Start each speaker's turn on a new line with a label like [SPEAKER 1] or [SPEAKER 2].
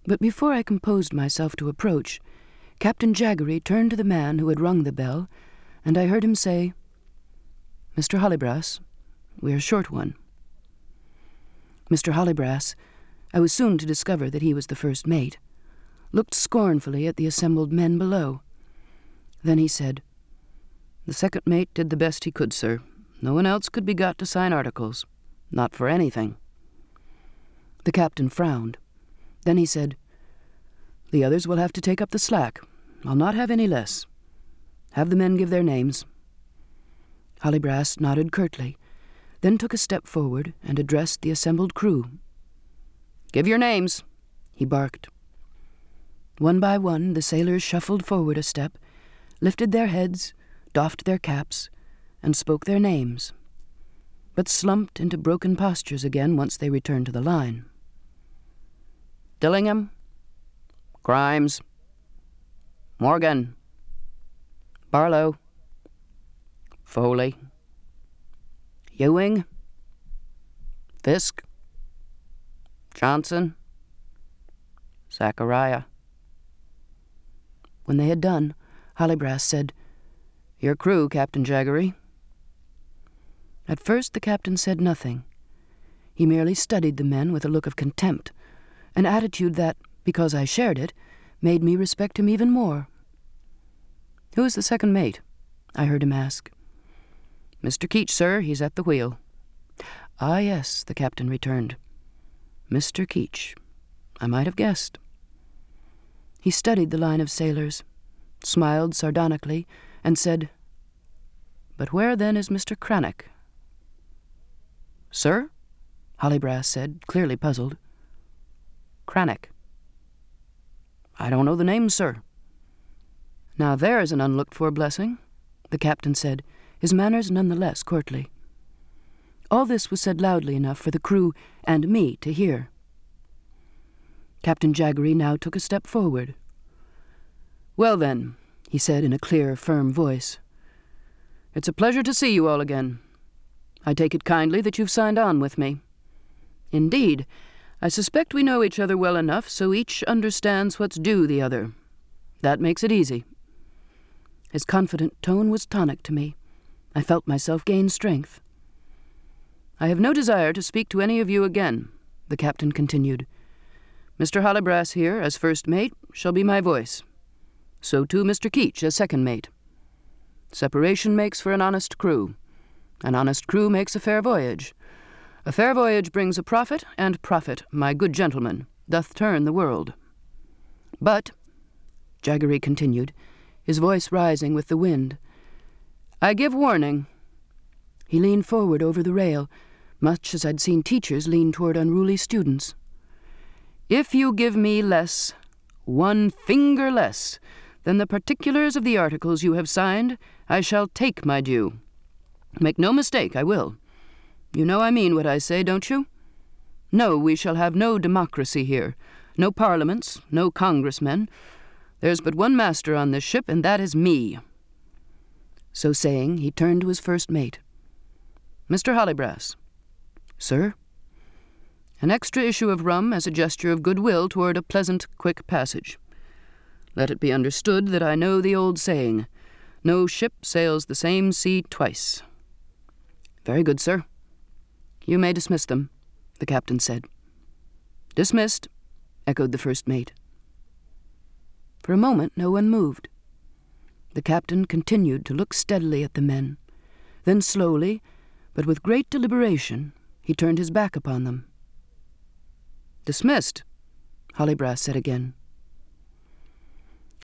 [SPEAKER 1] But before I composed myself to approach, Captain Jaggery turned to the man who had rung the bell, and I heard him say, "Mr. Hallybras, we are short one." Mr. Hallybras, I was soon to discover that he was the first mate, looked scornfully at the assembled men below. Then he said, "The second mate did the best he could, sir. No one else could be got to sign articles. Not for anything." The captain frowned. Then he said, "The others will have to take up the slack. I'll not have any less. Have the men give their names." Hallybras nodded curtly, then took a step forward and addressed the assembled crew. "Give your names," he barked. One by one the sailors shuffled forward a step, lifted their heads, doffed their caps, and spoke their names, but slumped into broken postures again once they returned to the line. "Dillingham, Grimes, Morgan, Barlow, Foley, Ewing, Fisk, Johnson, Zachariah." When they had done, Hallybras said, "Your crew, Captain Jaggery." At first the captain said nothing. He merely studied the men with a look of contempt, an attitude that, because I shared it, made me respect him even more. "Who is the second mate?" I heard him ask. "Mr. Keach, sir. He's at the wheel." "Ah, yes," the captain returned. "Mr. Keach. I might have guessed." He studied the line of sailors, smiled sardonically, and said, "But where, then, is Mr. Cranach?" "Sir?" Hallybras said, clearly puzzled. "Cranach. I don't know the name, sir." "Now there's an unlooked-for blessing," the captain said, his manners none the less courtly. All this was said loudly enough for the crew and me to hear. Captain Jaggery now took a step forward. "Well, then," he said in a clear, firm voice, "it's a pleasure to see you all again. I take it kindly that you've signed on with me. Indeed, I suspect we know each other well enough so each understands what's due the other. That makes it easy." His confident tone was tonic to me. I felt myself gain strength. "I have no desire to speak to any of you again," the captain continued. "Mr. Hallybras here, as first mate, shall be my voice. So too Mr. Keach, as second mate. Separation makes for an honest crew. An honest crew makes a fair voyage. A fair voyage brings a profit, and profit, my good gentleman, doth turn the world. But," Jaggery continued, his voice rising with the wind, "I give warning." He leaned forward over the rail, much as I'd seen teachers lean toward unruly students. "If you give me less, one finger less, than the particulars of the articles you have signed, I shall take my due. Make no mistake, I will. You know I mean what I say, don't you? No, we shall have no democracy here, no parliaments, no congressmen. There's but one master on this ship, and that is me." So saying, he turned to his first mate. "Mr. Hallybras." "Sir?" "An extra issue of rum as a gesture of goodwill toward a pleasant, quick passage. Let it be understood that I know the old saying, 'No ship sails the same sea twice.'" "Very good, sir." "You may dismiss them," the captain said. "Dismissed," echoed the first mate. For a moment no one moved. The captain continued to look steadily at the men. Then slowly, but with great deliberation, he turned his back upon them. "Dismissed," Hallybras said again.